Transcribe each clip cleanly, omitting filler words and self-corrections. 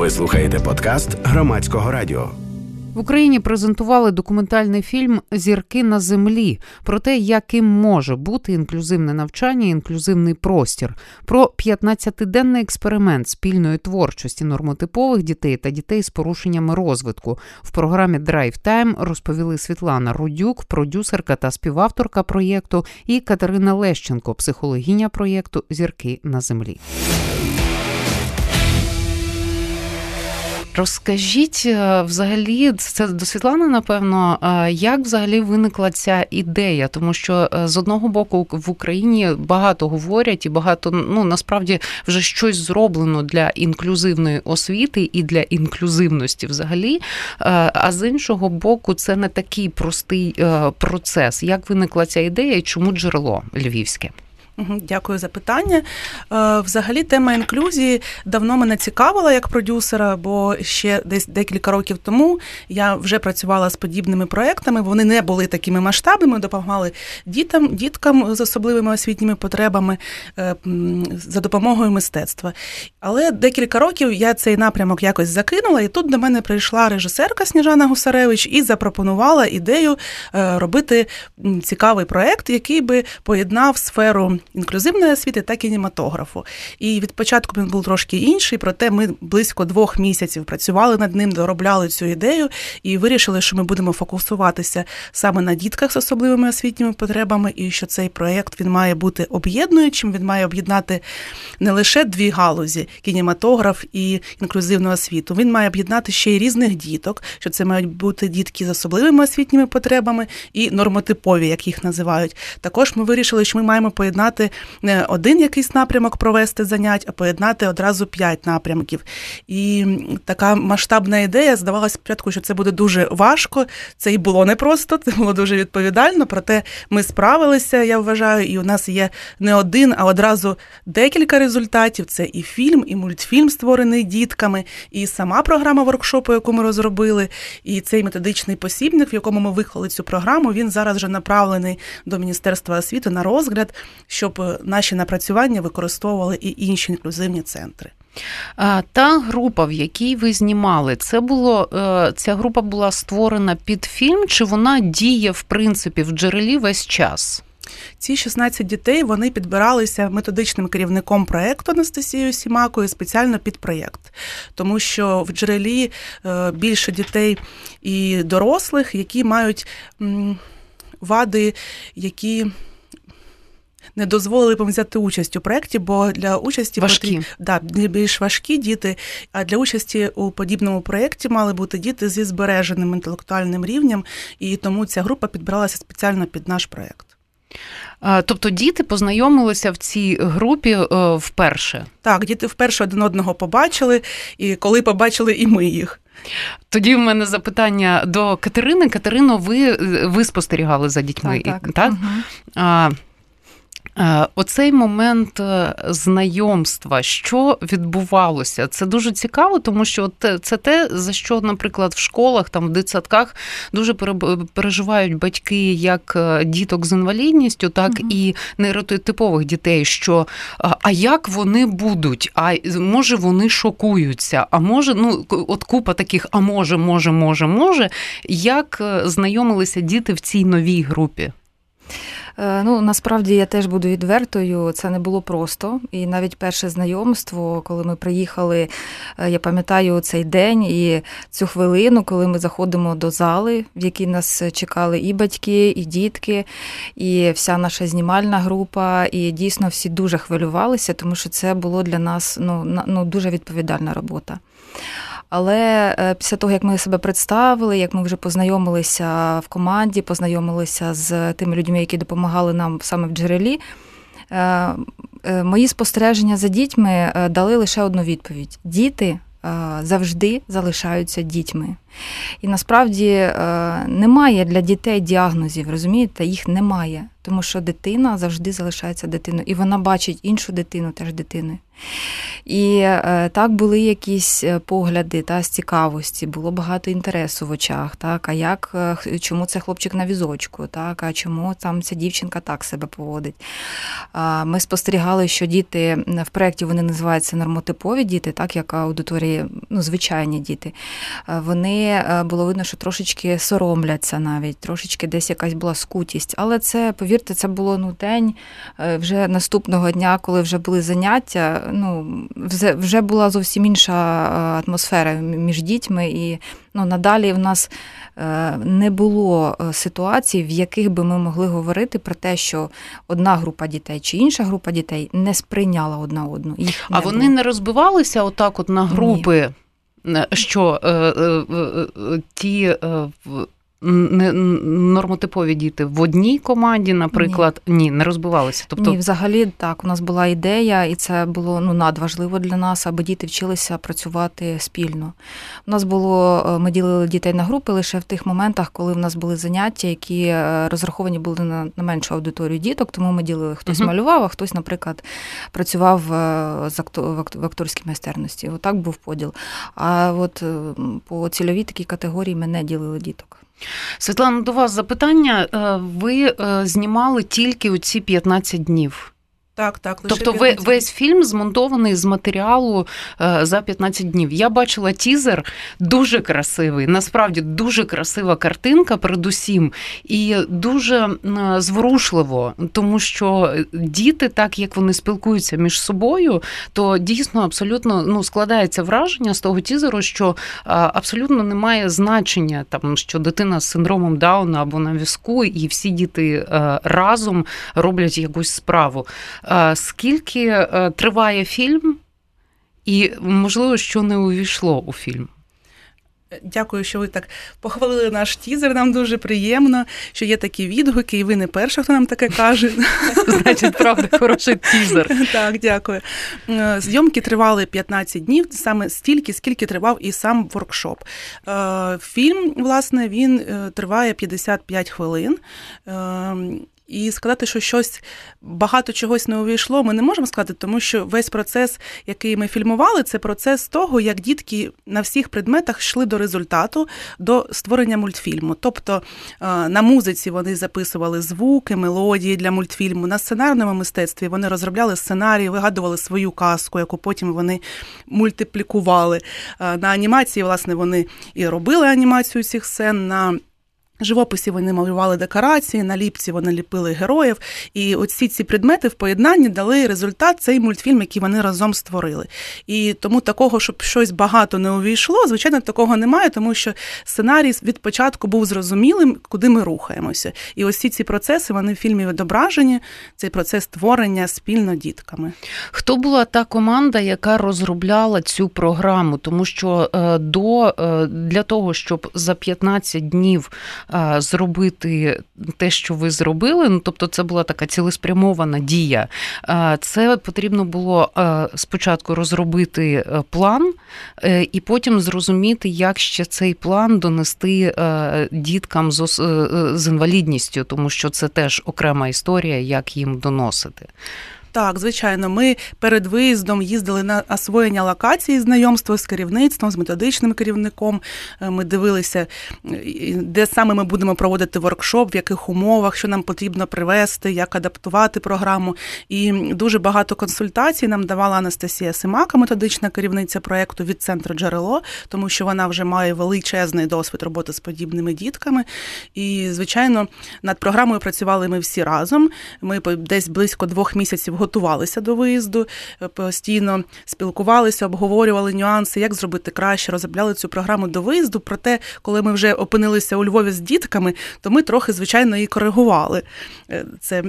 Ви слухаєте подкаст Громадського радіо. В Україні презентували документальний фільм «Зірки на землі» про те, яким може бути інклюзивне навчання, інклюзивний простір, про 15-денний експеримент спільної творчості нормотипових дітей та дітей з порушеннями розвитку. В програмі «Драйв Тайм» розповіли Світлана Рудюк, продюсерка та співавторка проєкту, і Катерина Лещенко, психологиня проєкту «Зірки на землі». Розкажіть взагалі, це до Світлани, напевно, як взагалі виникла ця ідея? Тому що з одного боку в Україні багато говорять і багато, насправді вже щось зроблено для інклюзивної освіти і для інклюзивності взагалі, а з іншого боку це не такий простий процес. Як виникла ця ідея і чому джерело львівське? Дякую за питання. Взагалі, тема інклюзії давно мене цікавила як продюсера, бо ще десь декілька років тому я вже працювала з подібними проектами. Вони не були такими масштабними, допомагали діткам з особливими освітніми потребами за допомогою мистецтва. Але декілька років я цей напрямок якось закинула, і тут до мене прийшла режисерка Сніжана Гусаревич і запропонувала ідею робити цікавий проект, який би поєднав сферу інклюзивної освіти та кінематографу. І від початку він був трошки інший, проте ми близько 2 місяців працювали над ним, доробляли цю ідею і вирішили, що ми будемо фокусуватися саме на дітках з особливими освітніми потребами і що цей проєкт, він має бути об'єднуючим, він має об'єднати не лише 2 галузі – кінематограф і інклюзивну освіту. Він має об'єднати ще й різних діток, що це мають бути дітки з особливими освітніми потребами і нормотипові, як їх називають. Також ми вирішили, що ми маємо поєднати не один якийсь напрямок провести занять, а поєднати одразу 5 напрямків. І така масштабна ідея, здавалося спочатку, що це буде дуже важко, це і було непросто, це було дуже відповідально, проте ми справилися, я вважаю, і у нас є не один, а одразу декілька результатів. Це і фільм, і мультфільм, створений дітками, і сама програма воркшопу, яку ми розробили, і цей методичний посібник, в якому ми виклали цю програму, він зараз вже направлений до Міністерства освіти на розгляд, щоб наші напрацювання використовували і інші інклюзивні центри. Та група, в якій ви знімали, ця група була створена під фільм, чи вона діє, в принципі, в джерелі весь час? Ці 16 дітей, вони підбиралися методичним керівником проєкту Анастасією Сімакою спеціально під проєкт. Тому що в джерелі більше дітей і дорослих, які мають вади, які не дозволили б взяти участь у проєкті, бо для участі більш важкі діти, а для участі у подібному проєкті мали бути діти зі збереженим інтелектуальним рівнем, і тому ця група підбиралася спеціально під наш проєкт. Тобто діти познайомилися в цій групі вперше? Так, діти вперше один одного побачили, і коли побачили і ми їх. Тоді в мене запитання до Катерини. Катерино, ви спостерігали за дітьми, так? Угу. Оцей момент знайомства, що відбувалося, це дуже цікаво, тому що це те, за що, наприклад, в школах, там, в дитсадках дуже переживають батьки як діток з інвалідністю, так і нейротипових дітей, що а як вони будуть, а може вони шокуються, а може, от купа таких, а може, як знайомилися діти в цій новій групі? Насправді, я теж буду відвертою, це не було просто. І навіть перше знайомство, коли ми приїхали, я пам'ятаю цей день і цю хвилину, коли ми заходимо до зали, в якій нас чекали і батьки, і дітки, і вся наша знімальна група. І дійсно всі дуже хвилювалися, тому що це було для нас дуже відповідальна робота. Але після того, як ми себе представили, як ми вже познайомилися в команді, познайомилися з тими людьми, які допомагали нам саме в джерелі, мої спостереження за дітьми дали лише одну відповідь. Діти завжди залишаються дітьми. І насправді немає для дітей діагнозів, розумієте, їх немає, тому що дитина завжди залишається дитиною, і вона бачить іншу дитину теж дитиною. І так були якісь погляди з цікавості, було багато інтересу в очах, так, чому це хлопчик на візочку, так, а чому там ця дівчинка так себе поводить. Ми спостерігали, що діти в проєкті, вони називаються нормотипові діти, так, як аудиторії, звичайні діти. Вони, було видно, що трошечки соромляться навіть, трошечки десь якась була скутість, але це, повірте, це було день вже наступного дня, коли вже були заняття, вже була зовсім інша атмосфера між дітьми, і надалі в нас не було ситуацій, в яких би ми могли говорити про те, що одна група дітей чи інша група дітей не сприйняла одна одну. А вони не розбивалися отак на групи, ні. Що ті нормотипові діти в одній команді, наприклад, ні, не розбивалися? Ні, взагалі так, у нас була ідея, і це було надважливо для нас, аби діти вчилися працювати спільно. У нас ми ділили дітей на групи лише в тих моментах, коли в нас були заняття, які розраховані були на меншу аудиторію діток, тому ми ділили, хтось малював, а хтось, наприклад, працював в акторській майстерності. Отак був поділ. А от по цільовій такій категорії ми не ділили діток. Світлана, до вас запитання. Ви знімали тільки оці 15 днів? Так. Тобто весь фільм змонтований з матеріалу за 15 днів. Я бачила тізер, дуже красивий, насправді дуже красива картинка передусім, і дуже зворушливо, тому що діти, так як вони спілкуються між собою, то дійсно абсолютно складається враження з того тізеру, що абсолютно немає значення, що дитина з синдромом Дауна або на візку, і всі діти разом роблять якусь справу. Скільки триває фільм і, можливо, що не увійшло у фільм? Дякую, що ви так похвалили наш тізер. Нам дуже приємно, що є такі відгуки, і ви не перша, хто нам таке каже. Значить, правда, хороший тізер. Так, дякую. Зйомки тривали 15 днів, саме стільки, скільки тривав і сам воркшоп. Фільм, власне, він триває 55 хвилин. І сказати, що багато чогось не увійшло, ми не можемо сказати, тому що весь процес, який ми фільмували, це процес того, як дітки на всіх предметах йшли до результату, до створення мультфільму. Тобто на музиці вони записували звуки, мелодії для мультфільму, на сценарному мистецтві вони розробляли сценарії, вигадували свою казку, яку потім вони мультиплікували. На анімації, власне, вони і робили анімацію цих сцен, на живописі вони малювали декорації, на ліпці вони ліпили героїв. І оці ці предмети в поєднанні дали результат, цей мультфільм, який вони разом створили. І тому такого, щоб щось багато не увійшло, звичайно, такого немає, тому що сценарій від початку був зрозумілим, куди ми рухаємося. І ось ці процеси, вони в фільмі відображені, цей процес творення спільно дітками. Хто була та команда, яка розробляла цю програму? Тому що для того, щоб за 15 днів зробити те, що ви зробили, тобто це була така цілеспрямована дія. Це потрібно було спочатку розробити план і потім зрозуміти, як ще цей план донести діткам з інвалідністю, тому що це теж окрема історія, як їм доносити. Так, звичайно, ми перед виїздом їздили на освоєння локації, знайомство з керівництвом, з методичним керівником. Ми дивилися, де саме ми будемо проводити воркшоп, в яких умовах, що нам потрібно привезти, як адаптувати програму. І дуже багато консультацій нам давала Анастасія Симака, методична керівниця проєкту від центру «Джерело», тому що вона вже має величезний досвід роботи з подібними дітками. І, звичайно, над програмою працювали ми всі разом. Ми десь близько 2 місяців готувалися до виїзду, постійно спілкувалися, обговорювали нюанси, як зробити краще, розробляли цю програму до виїзду. Проте, коли ми вже опинилися у Львові з дітками, то ми трохи, звичайно, її коригували. Це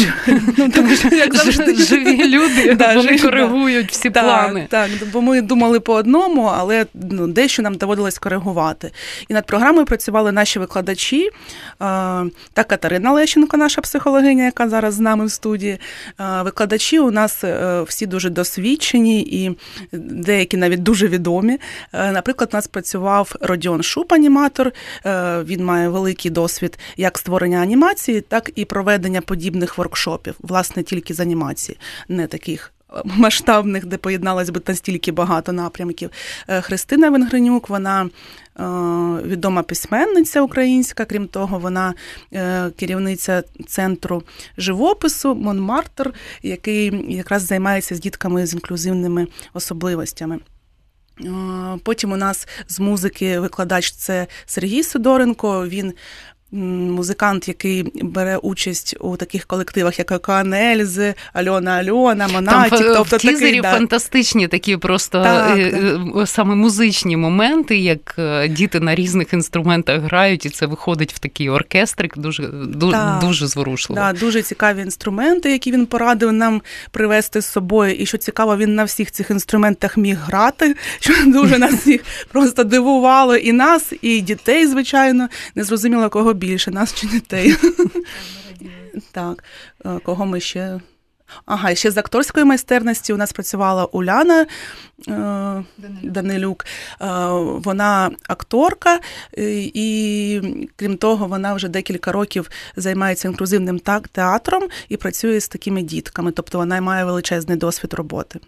як завжди живі люди, вони коригують всі плани. Так, бо ми думали по одному, але дещо нам доводилось коригувати. І над програмою працювали наші викладачі, та Катерина Лещенко, наша психологиня, яка зараз з нами в студії, викладачі викладачі у нас всі дуже досвідчені і деякі навіть дуже відомі. Наприклад, у нас працював Родіон Шуб, аніматор. Він має великий досвід як створення анімації, так і проведення подібних воркшопів, власне, тільки з анімації, не таких масштабних, де поєдналось би настільки багато напрямків. Христина Венгренюк, вона відома письменниця українська, крім того, вона керівниця центру живопису Монмартр, який якраз займається з дітками з інклюзивними особливостями. Потім у нас з музики викладач – це Сергій Сидоренко, він музикант, який бере участь у таких колективах, як Океан Ельзи, Альона, Монатік. Тобто в тізері фантастичні такі просто саме музичні моменти, як діти на різних інструментах грають, і це виходить в такий оркестрик, дуже зворушливо. Так, дуже цікаві інструменти, які він порадив нам привезти з собою. І що цікаво, він на всіх цих інструментах міг грати, що дуже нас всіх просто дивувало. І нас, і дітей, звичайно. Не зрозуміло, кого більше, нас чи дітей. Так, кого ми ще... ще з акторської майстерності у нас працювала Уляна Данилюк. Вона акторка, і крім того, вона вже декілька років займається інклюзивним театром і працює з такими дітками. Тобто вона має величезний досвід роботи.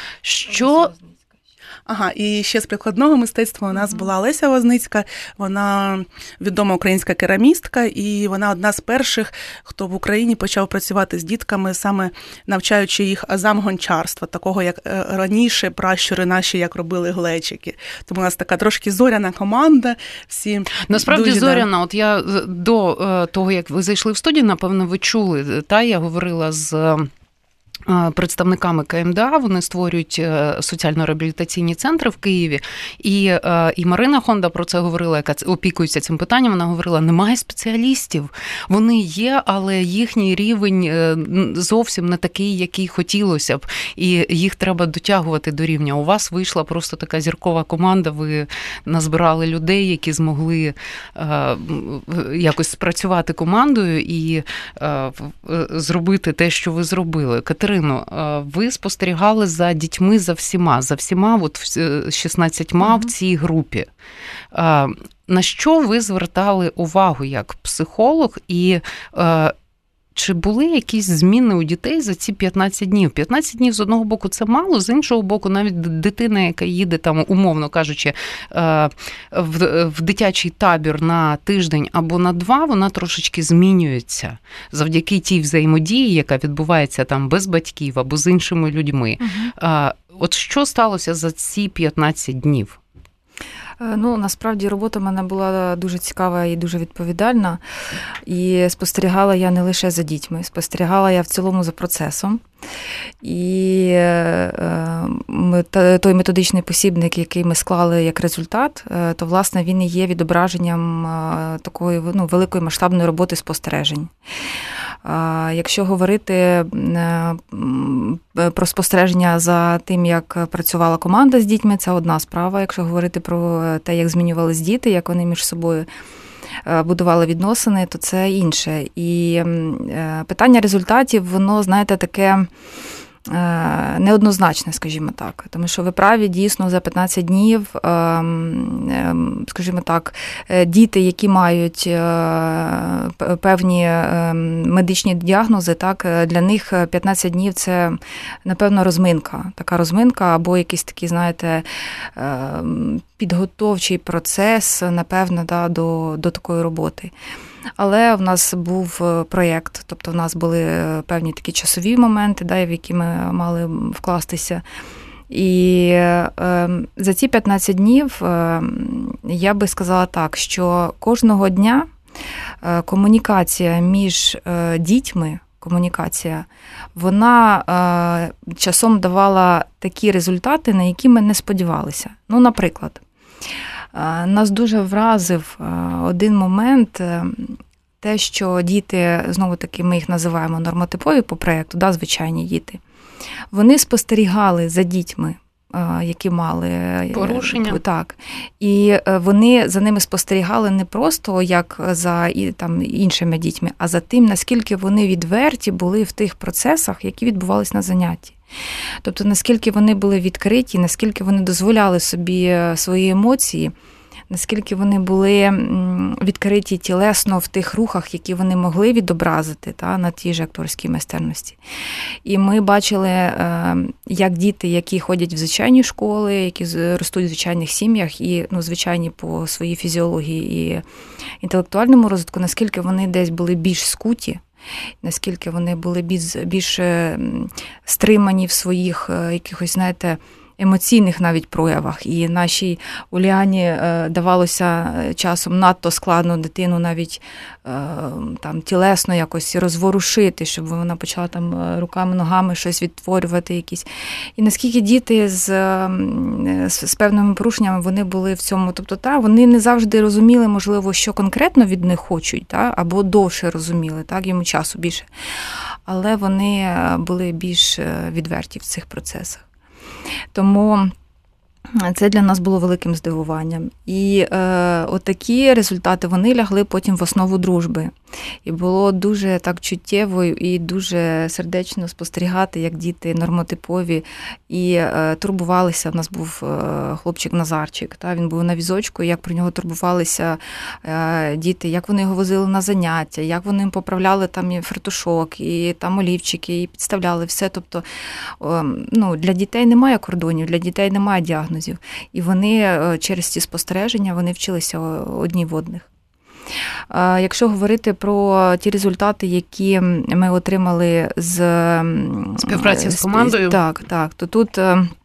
І ще з прикладного мистецтва у нас була Леся Возницька, вона відома українська керамістка, і вона одна з перших, хто в Україні почав працювати з дітками, саме навчаючи їх азам гончарства, такого, як раніше пращури наші, як робили глечики. Тому у нас така трошки зоряна команда. Всі насправді дуже, зоряна, от я до того, як ви зайшли в студію, напевно, ви чули, я говорила з представниками КМДА, вони створюють соціально-реабілітаційні центри в Києві, і Марина Хонда про це говорила, яка опікується цим питанням, вона говорила, немає спеціалістів, вони є, але їхній рівень зовсім не такий, який хотілося б, і їх треба дотягувати до рівня. У вас вийшла просто така зіркова команда, ви назбирали людей, які змогли якось спрацювати командою і зробити те, що ви зробили. Катерино, ви спостерігали за дітьми, за всіма, от 16 в цій групі. На що ви звертали увагу як психолог і чи були якісь зміни у дитей за ці 15 днів? 15 днів, з одного боку, це мало, з іншого боку, навіть дитина, яка їде, там, умовно кажучи, в дитячий табір на тиждень або на 2, вона трошечки змінюється завдяки тій взаємодії, яка відбувається там без батьків або з іншими людьми. От що сталося за ці 15 днів? Насправді робота в мене була дуже цікава і дуже відповідальна. І спостерігала я не лише за дітьми, спостерігала я в цілому за процесом. І той методичний посібник, який ми склали як результат, то, власне, він і є відображенням такої великої масштабної роботи спостережень. Якщо говорити про спостереження за тим, як працювала команда з дітьми, це одна справа. Якщо говорити про те, як змінювались діти, як вони між собою будували відносини, то це інше. І питання результатів, воно, знаєте, таке неоднозначне, скажімо так. Тому що ви праві, дійсно, за 15 днів, скажімо так, діти, які мають певні медичні діагнози, так, для них 15 днів – це, напевно, розминка. Така розминка або якийсь такий, знаєте, підготовчий процес, напевно, до такої роботи. Але в нас був проєкт, тобто в нас були певні такі часові моменти, в які ми мали вкластися. І за ці 15 днів я би сказала так, що кожного дня комунікація між дітьми, вона часом давала такі результати, на які ми не сподівалися. Наприклад, нас дуже вразив один момент, те, що діти, знову-таки ми їх називаємо нормотипові по проєкту, звичайні діти, вони спостерігали за дітьми які мали порушення. Так. І вони за ними спостерігали не просто як за там, іншими дітьми, а за тим, наскільки вони відверті були в тих процесах, які відбувалися на занятті. Тобто, наскільки вони були відкриті, наскільки вони дозволяли собі свої емоції, наскільки вони були відкриті тілесно в тих рухах, які вони могли відобразити на тій же акторській майстерності. І ми бачили, як діти, які ходять в звичайні школи, які ростуть в звичайних сім'ях і звичайні по своїй фізіології і інтелектуальному розвитку, наскільки вони десь були більш скуті, наскільки вони були більш стримані в своїх якихось, знаєте, емоційних навіть проявах. І нашій Уліані давалося часом надто складно дитину навіть там тілесно якось розворушити, щоб вона почала там руками, ногами щось відтворювати якісь. І наскільки діти з певними порушеннями, вони були в цьому, тобто, вони не завжди розуміли, можливо, що конкретно від них хочуть, або довше розуміли, йому часу більше. Але вони були більш відверті в цих процесах. Тому це для нас було великим здивуванням. І отакі результати, вони лягли потім в основу дружби. І було дуже так чуттєво і дуже сердечно спостерігати, як діти нормотипові і турбувалися. У нас був хлопчик Назарчик, він був на візочку, як про нього турбувалися діти, як вони його возили на заняття, як вони їм поправляли там і фартушок, і там олівчики, і підставляли все. Тобто, для дітей немає кордонів, для дітей немає діагнозів. І вони через ці спостереження, вони вчилися одні в одних. Якщо говорити про ті результати, які ми отримали з співпраці з командою, то тут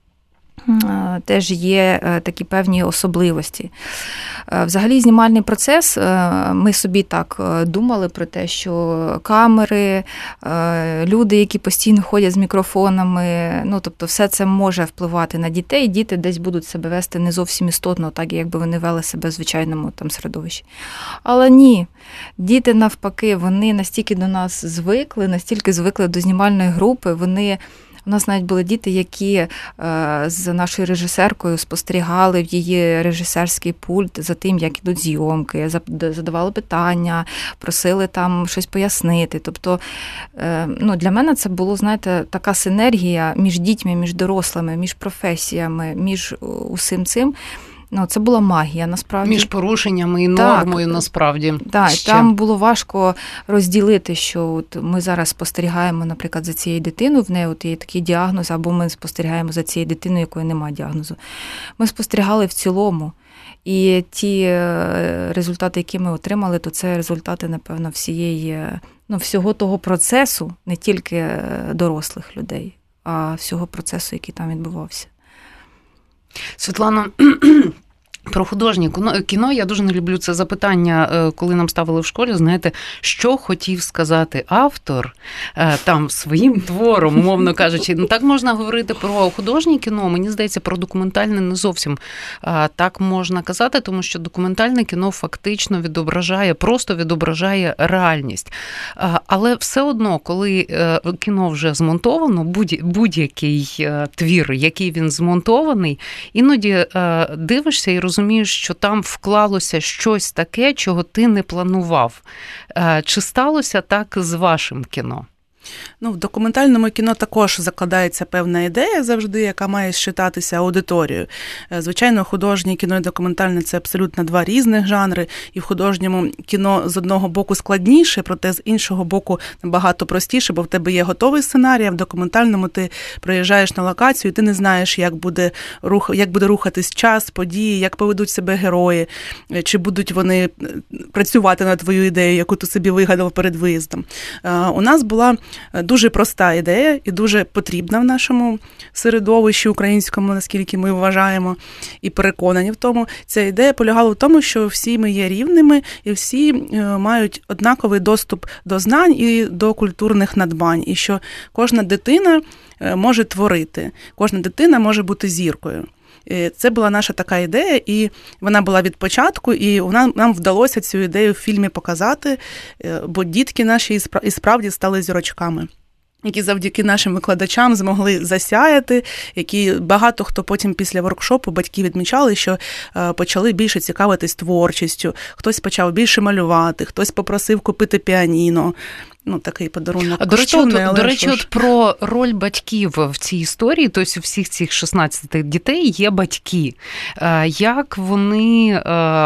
теж є такі певні особливості. Взагалі, знімальний процес, ми собі так думали про те, що камери, люди, які постійно ходять з мікрофонами, тобто все це може впливати на дітей, діти десь будуть себе вести не зовсім істотно, так якби вони вели себе в звичайному там середовищі. Але ні, діти навпаки, вони настільки до нас звикли, настільки звикли до знімальної групи, у нас навіть були діти, які з нашою режисеркою спостерігали в її режисерський пульт за тим, як ідуть зйомки, задавали питання, просили там щось пояснити. Тобто, для мене це було, знаєте, така синергія між дітьми, між дорослими, між професіями, між усім цим. Це була магія, насправді. Між порушеннями і нормою, насправді. Так, там було важко розділити, що ми зараз спостерігаємо, наприклад, за цією дитиною, в неї є такий діагноз, або ми спостерігаємо за цією дитиною, якої немає діагнозу. Ми спостерігали в цілому. І ті результати, які ми отримали, то це результати, напевно, всього того процесу, не тільки дорослих людей, а всього процесу, який там відбувався. Світлано, про художнє кіно я дуже не люблю це запитання, коли нам ставили в школі, знаєте, що хотів сказати автор там своїм твором, умовно кажучи. Так можна говорити про художнє кіно, мені здається, про документальне не зовсім так можна казати, тому що документальне кіно фактично просто відображає реальність. Але все одно, коли кіно вже змонтовано, будь-який твір, який він змонтований, іноді дивишся і розумієш, що там вклалося щось таке, чого ти не планував. Чи сталося так з вашим кіно? В документальному кіно також закладається певна ідея завжди, яка має считатися аудиторією. Звичайно, художнє кіно і документальне – це абсолютно два різних жанри. І в художньому кіно з одного боку складніше, проте з іншого боку набагато простіше, бо в тебе є готовий сценарій, а в документальному ти приїжджаєш на локацію, і ти не знаєш, як буде рухатись час, події, як поведуть себе герої, чи будуть вони працювати над твою ідею, яку ти собі вигадав перед виїздом. У нас була дуже проста ідея і дуже потрібна в нашому середовищі українському, наскільки ми вважаємо і переконані в тому. Ця ідея полягала в тому, що всі ми є рівними і всі мають однаковий доступ до знань і до культурних надбань. І що кожна дитина може творити, кожна дитина може бути зіркою. Це була наша така ідея, і вона була від початку, і нам вдалося цю ідею в фільмі показати, бо дітки наші і справді стали зірочками. які завдяки нашим викладачам змогли засяяти, які багато хто потім після воркшопу батьки відмічали, що почали більше цікавитись творчістю, хтось почав більше малювати, хтось попросив купити піаніно. Такий подарунок коштовний, до речі, от про роль батьків в цій історії, тобто у всіх цих 16 дітей є батьки. Як вони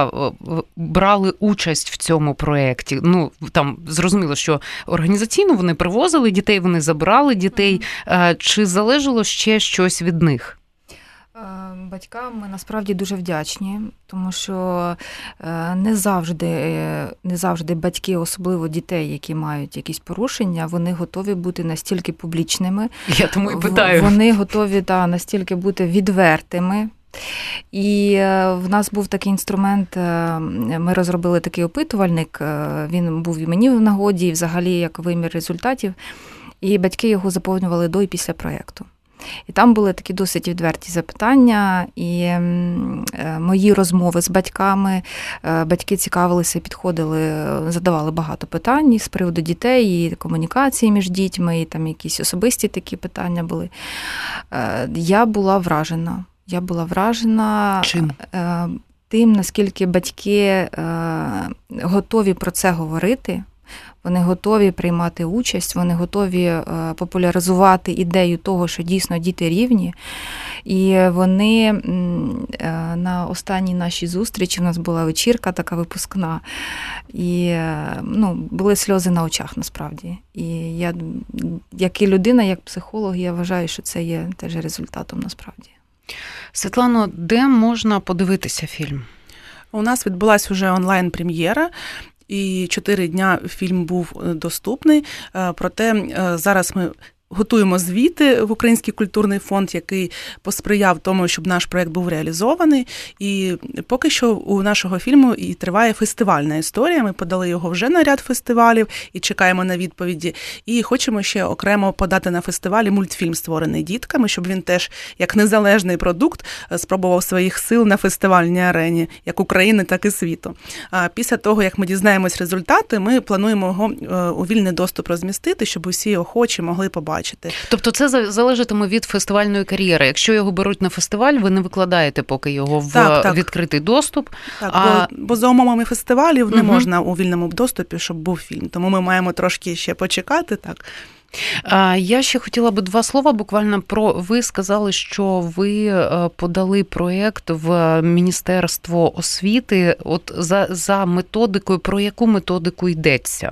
брали участь в цьому проєкті? Там зрозуміло, що організаційно вони привозили дітей, вони забирали дітей. Чи залежало ще щось від них? Батькам ми насправді дуже вдячні, тому що не завжди батьки, особливо дітей, які мають якісь порушення, вони готові бути настільки публічними. Я тому і питаю. Вони готові настільки бути відвертими. І в нас був такий інструмент, ми розробили такий опитувальник, він був і мені в нагоді, і взагалі як вимір результатів, і батьки його заповнювали до і після проєкту. І там були такі досить відверті запитання, і мої розмови з батьками, батьки цікавилися, підходили, задавали багато питань з приводу дітей, і комунікації між дітьми, і там якісь особисті такі питання були. Я була вражена Чим? Тим, наскільки батьки готові про це говорити. Вони готові приймати участь, вони готові популяризувати ідею того, що дійсно діти рівні. І вони на останній нашій зустрічі, у нас була вечірка така випускна, і були сльози на очах насправді. І я, як і людина, як психолог, я вважаю, що це є теж результатом насправді. Світлано, де можна подивитися фільм? У нас відбулась уже онлайн-прем'єра. І 4 дня фільм був доступний, проте зараз ми готуємо звіти в Український культурний фонд, який посприяв тому, щоб наш проєкт був реалізований. І поки що у нашого фільму і триває фестивальна історія. Ми подали його вже на ряд фестивалів і чекаємо на відповіді. І хочемо ще окремо подати на фестивалі мультфільм, створений дітками, щоб він теж, як незалежний продукт, спробував своїх сил на фестивальній арені, як України, так і світу. А після того, як ми дізнаємось результати, ми плануємо його у вільний доступ розмістити, щоб усі охочі могли побачити. Тобто це залежатиме від фестивальної кар'єри. Якщо його беруть на фестиваль, ви не викладаєте поки його в відкритий доступ. Так, бо за умовами фестивалів не можна у вільному доступі, щоб був фільм. Тому ми маємо трошки ще почекати, так. Я ще хотіла би 2 слова буквально ви сказали, що ви подали проєкт в Міністерство освіти. От за методикою, про яку методику йдеться?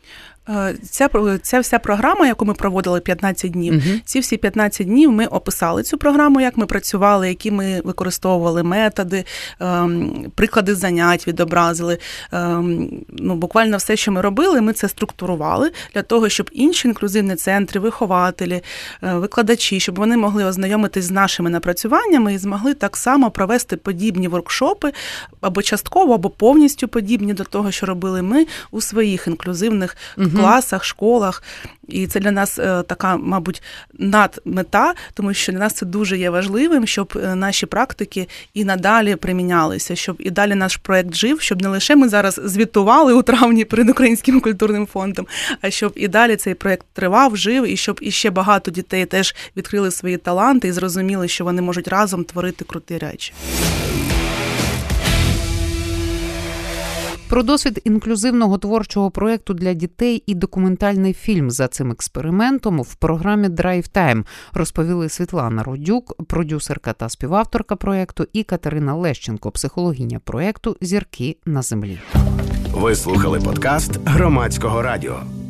Ця вся програма, яку ми проводили 15 днів, ці всі 15 днів ми описали цю програму, як ми працювали, які ми використовували методи, приклади занять відобразили. Буквально все, що ми робили, ми це структурували для того, щоб інші інклюзивні центри, вихователі, викладачі, щоб вони могли ознайомитись з нашими напрацюваннями і змогли так само провести подібні воркшопи, або частково, або повністю подібні до того, що робили ми у своїх інклюзивних класах, школах. І це для нас така, мабуть, надмета, тому що для нас це дуже є важливим, щоб наші практики і надалі примінялися, щоб і далі наш проєкт жив, щоб не лише ми зараз звітували у травні перед Українським культурним фондом, а щоб і далі цей проєкт тривав, жив, і щоб іще багато дітей теж відкрили свої таланти і зрозуміли, що вони можуть разом творити круті речі. Про досвід інклюзивного творчого проєкту для дітей і документальний фільм за цим експериментом в програмі Drive Time розповіли Світлана Родюк, продюсерка та співавторка проєкту, і Катерина Лещенко, психологиня проєкту «Зірки на землі». Ви слухали подкаст Громадського радіо.